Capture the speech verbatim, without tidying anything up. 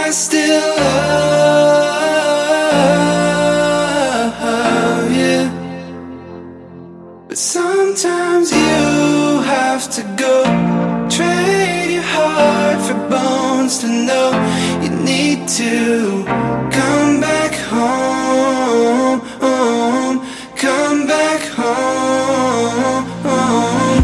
I still love you, but sometimes you have to go. Trade your heart for bones to know you need to